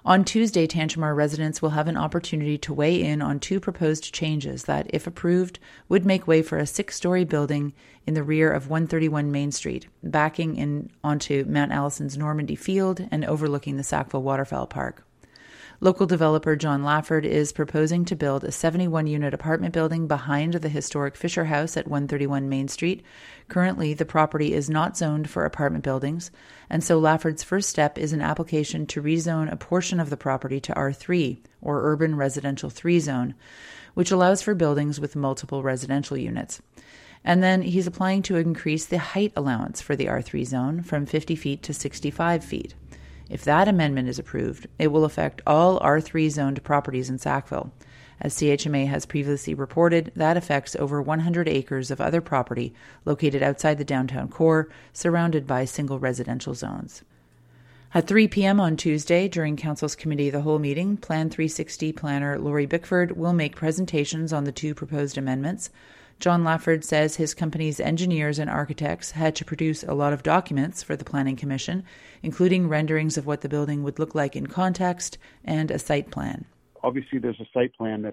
On Tuesday, Tantramar residents will have an opportunity to weigh in on two proposed changes that, if approved, would make way for a 6-story building in the rear of 131 Main Street, backing in onto Mount Allison's Normandy Field and overlooking the Sackville Waterfowl Park. Local developer John Lafford is proposing to build a 71-unit apartment building behind the historic Fisher House at 131 Main Street. Currently, the property is not zoned for apartment buildings, and so Lafford's first step is an application to rezone a portion of the property to R3, or Urban Residential 3 zone, which allows for buildings with multiple residential units. And then he's applying to increase the height allowance for the R3 zone from 50 feet to 65 feet. If that amendment is approved, it will affect all R3 zoned properties in Sackville. As CHMA has previously reported, that affects over 100 acres of other property located outside the downtown core, surrounded by single residential zones. At 3 p.m. on Tuesday, during Council's Committee of the Whole meeting, Plan 360 planner Laurie Bickford will make presentations on the two proposed amendments. John Lafford says his company's engineers and architects had to produce a lot of documents for the Planning Commission, including renderings of what the building would look like in context and a site plan. Obviously, there's a site plan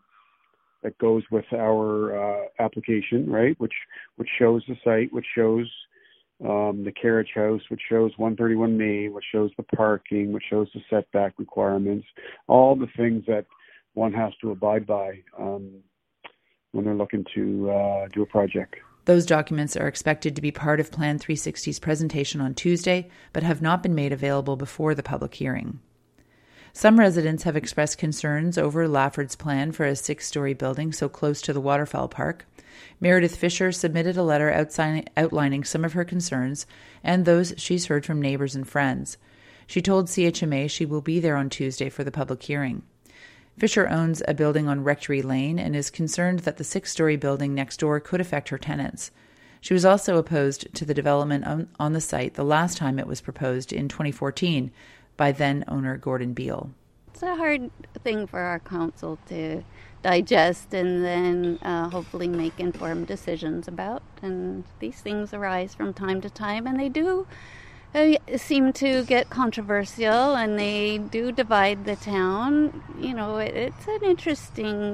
that goes with our application, right? Which shows the site, which shows the carriage house, which shows 131 May, which shows the parking, which shows the setback requirements, all the things that one has to abide by when they're looking to do a project. Those documents are expected to be part of Plan 360's presentation on Tuesday, but have not been made available before the public hearing. Some residents have expressed concerns over Lafford's plan for a 6-story building so close to the Waterfowl Park. Meredith Fisher submitted a letter outlining some of her concerns and those she's heard from neighbours and friends. She told CHMA she will be there on Tuesday for the public hearing. Fisher owns a building on Rectory Lane and is concerned that the 6-story building next door could affect her tenants. She was also opposed to the development on the site the last time it was proposed in 2014 by then-owner Gordon Beale. It's a hard thing for our council to digest and then hopefully make informed decisions about. And these things arise from time to time, and they do seem to get controversial, and they do divide the town. You know, it's an interesting,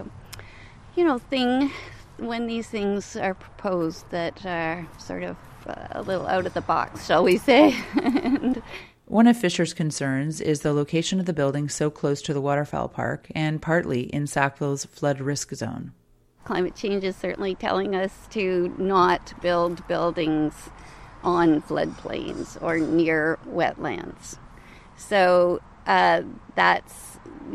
thing when these things are proposed that are sort of a little out of the box, shall we say. One of Fisher's concerns is the location of the building so close to the Waterfowl Park and partly in Sackville's flood risk zone. Climate change is certainly telling us to not build buildings on floodplains or near wetlands. So that's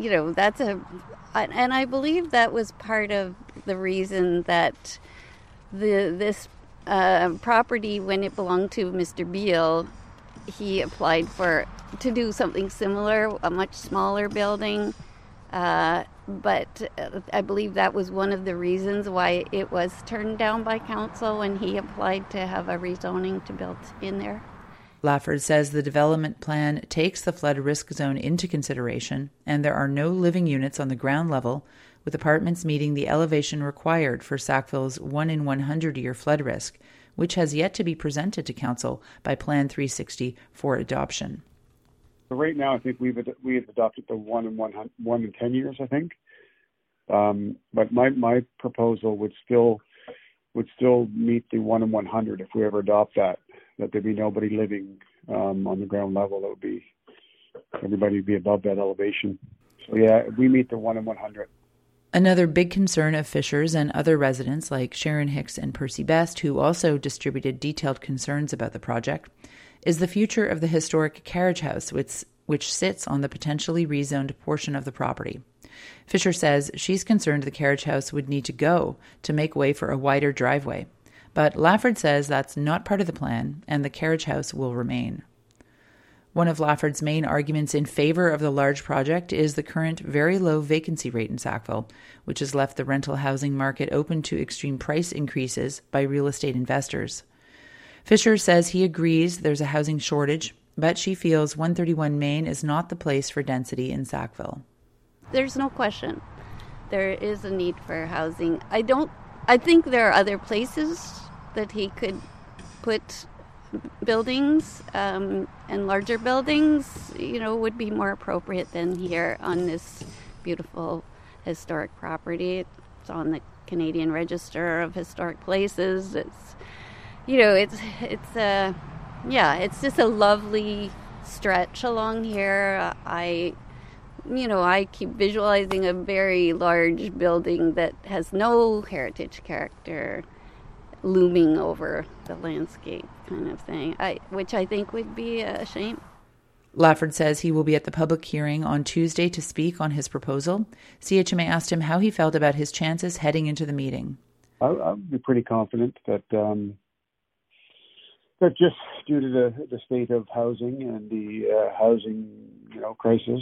and I believe that was part of the reason that this property, when it belonged to Mr. Beale, he applied to do something similar, a much smaller building. But I believe that was one of the reasons why it was turned down by council when he applied to have a rezoning to build in there. Lafford says the development plan takes the flood risk zone into consideration, and there are no living units on the ground level, with apartments meeting the elevation required for Sackville's 1 in 100-year flood risk, which has yet to be presented to council by Plan 360 for adoption. So right now, I think we have adopted the 1 in 10 years, I think. But my proposal would still meet the 1 in 100 if we ever adopt that there'd be nobody living on the ground level. That would be everybody would be above that elevation. So yeah, we meet the 1 in 100. Another big concern of Fisher's and other residents like Sharon Hicks and Percy Best, who also distributed detailed concerns about the project, is the future of the historic carriage house, which sits on the potentially rezoned portion of the property. Fisher says she's concerned the carriage house would need to go to make way for a wider driveway. But Lafford says that's not part of the plan, and the carriage house will remain. One of Lafford's main arguments in favor of the large project is the current very low vacancy rate in Sackville, which has left the rental housing market open to extreme price increases by real estate investors. Fisher says he agrees there's a housing shortage, but she feels 131 Main is not the place for density in Sackville. There's no question. There is a need for housing. I think there are other places that he could put buildings and larger buildings, would be more appropriate than here on this beautiful historic property. It's on the Canadian Register of Historic Places. It's just a lovely stretch along here. I keep visualizing a very large building that has no heritage character looming over the landscape kind of thing, which I think would be a shame. Lafford says he will be at the public hearing on Tuesday to speak on his proposal. CHMA asked him how he felt about his chances heading into the meeting. I'd be pretty confident that that just due to the state of housing and the housing crisis,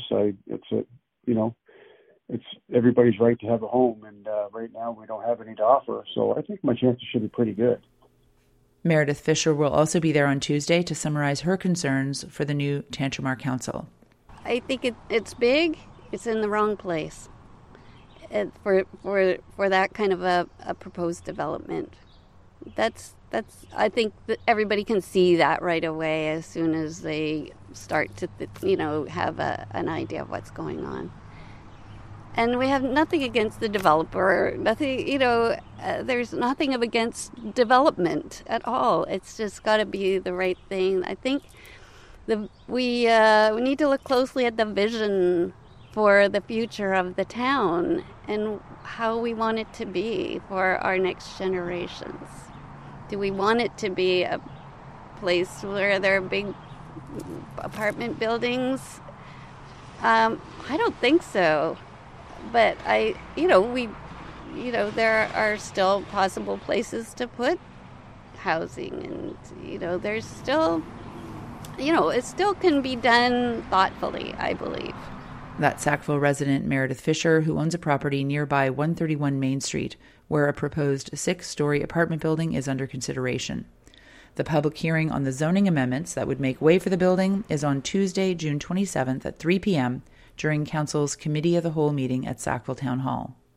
it's everybody's right to have a home, and right now we don't have any to offer. So I think my chances should be pretty good. Meredith Fisher will also be there on Tuesday to summarize her concerns for the new Tantramar Council. I think it's big. It's in the wrong place for that kind of a proposed development. I think that everybody can see that right away as soon as they start to have an idea of what's going on. And we have nothing against the developer, there's nothing against development at all. It's just got to be the right thing. I think we need to look closely at the vision for the future of the town and how we want it to be for our next generations. Do we want it to be a place where there are big apartment buildings? I don't think so. But there are still possible places to put housing, and there's still, it still can be done thoughtfully, I believe. That's Sackville resident Meredith Fisher, who owns a property nearby 131 Main Street, where a proposed 6-story apartment building is under consideration. The public hearing on the zoning amendments that would make way for the building is on Tuesday, June 27th at 3 p.m. during Council's Committee of the Whole meeting at Sackville Town Hall.